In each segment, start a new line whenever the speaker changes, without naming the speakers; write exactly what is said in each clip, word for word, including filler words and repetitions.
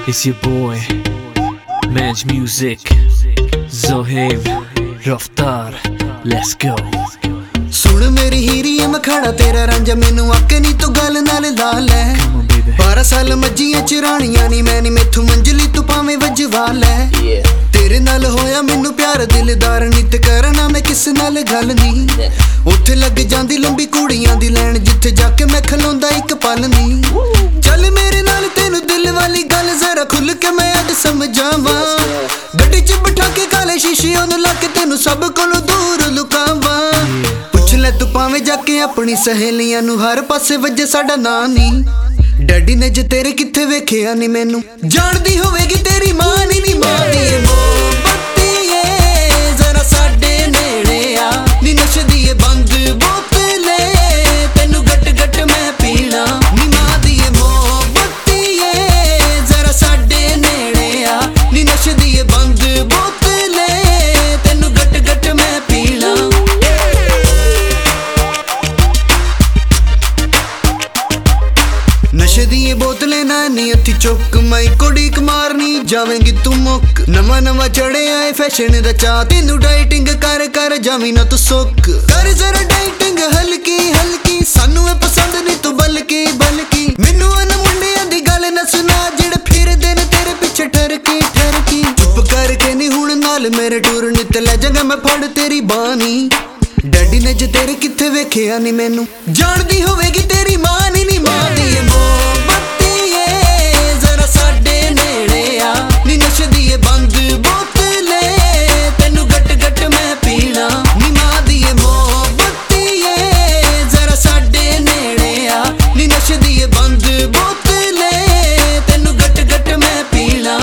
It's your boy, Manj Music, Zohaib, Raftar, let's go.
सुन मेरी हीरी मैं खड़ा तेरा रांझा मैनू आके नी तू गल नाल ला लै बारह साल मज्जियां चराणियां नी मैं नी मैथों मंजली तू भावें वजवा लै तेरे नाल होया मैनू प्यार दिलदार नी ते करना मैं किस नाल गल नी उत्थे लग जांदी लंबी कुड़ियां दी लैन जिथे जाके मैं खलोंदा इक पल नी चल मेरे नाल तेनू दिल वाली गल जरा खुल के मैं अज समझावां गड्डी च बिठा के काले शीशे ओनू ला के तेनू सब कोलों दूर लुकावां ले तू भावें जाके अपनी सहेलियां नू हर पासे वजे साडा नां नी डैडी ने जे तेरे किथे वेखिया नी मैनू जानदी होवेगी तेरी मां नी नी मां दी मोहब्बती ए जरा साडे नेड़े आ नी नशदी ए बंद बोतले तेनू गट गट मैं पीना नी मां दी मोहब्बती ए जरा साडे नेड़े आ नी नशदी ए बंद बोतले तेनू गट गट मैं पीना नशे दी बोतलें नानी हथी चुक मई कोड़ीक मारनी जावेंगी तू मुक नवा नवा चढ़े आए फैशन दा चा तेनू डाइटिंग कर कर जावी ना तू सुक कर जरा डाइटिंग हल्की हल्की सानू ए पसंद नहीं तू बल्कि बल्कि मैनू अन मुंडियां दी गल ना सुना जेड़े फिरदे ने तेरे पिछे ठरकी ठरकी चुप करके नहीं हुण नाल मेरे टूर नित ले जागा मैं फड़ तेरी बानी डैडी ने जे तेरे किथे वेखिया नी मैनू जानदी होवेगी तेरी मां नी नी मां दी मोहब्बती ए जरा साडे नेड़े आ नी नशदी ए बंद बोतले तेनू गट गट मैं पीना नी मां दी मोहब्बती ए जरा साडे नेड़े आ नी नशदी ए बंद बोतले तेनू गट गट मैं पीना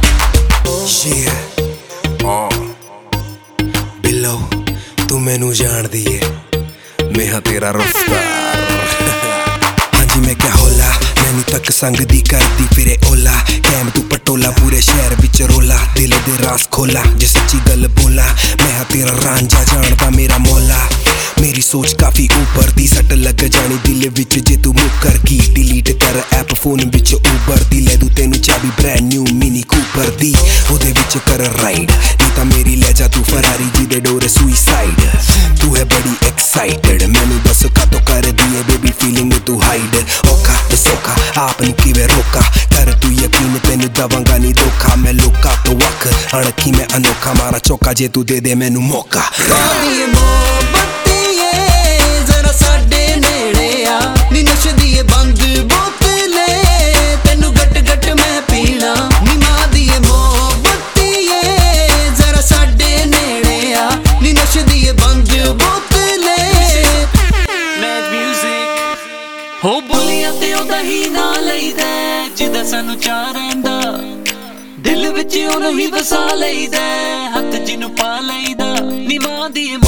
बिल्लो तू मैनू जानदी है मैं हाँ तेरा रफ्तार हाँ जी मैं क्या होला मैनू तक संग दी करदी फिरे ओला कैम तू पटोला पूरे शहर विच रोला दिल दे रास खोला जे सच्ची गल बोला मैं हाँ तेरा रांझा जानदा मेरा मौला मेरी सोच काफी ऊपर दी सट लग जानी दिल विच जे तू मुकर की डिलीट कर ऐप फोन विच उबर दी ले दू तेनू चाबी ब्रांड न्यू मिनी कूपर दी ओदे विच कर राइड नी तां मेरी ले जा तू फरारी जी दे डोरे सुइसाइड तू है बड़ी एक्साइटेड मैनू बस का तो कर दिए बेबी फीलिंग तू हाइड औखा ते सौखा आप नी किवें रोका कर तू यकीन तेनू दवांगा नी धोखा मैं लोका तो वक अणखी मैं अनोखा मारा चौका जे तू दे दे मैनू मौका
साडे नेड़े आ नी नशदी ए बंद बोतले तेनू गट गट मैं पीना नी मां दी मोहब्बती ए जरा साडे नेड़े आ नी नशदी ए बंद बोतले
Manj Music हो बोलियां ते ओदा ही ना लईदा जिदा सानू चाह रहिंदा दिल विच ओनू ही वसा लईदा हथ जिनू पा लईदा नी मां दी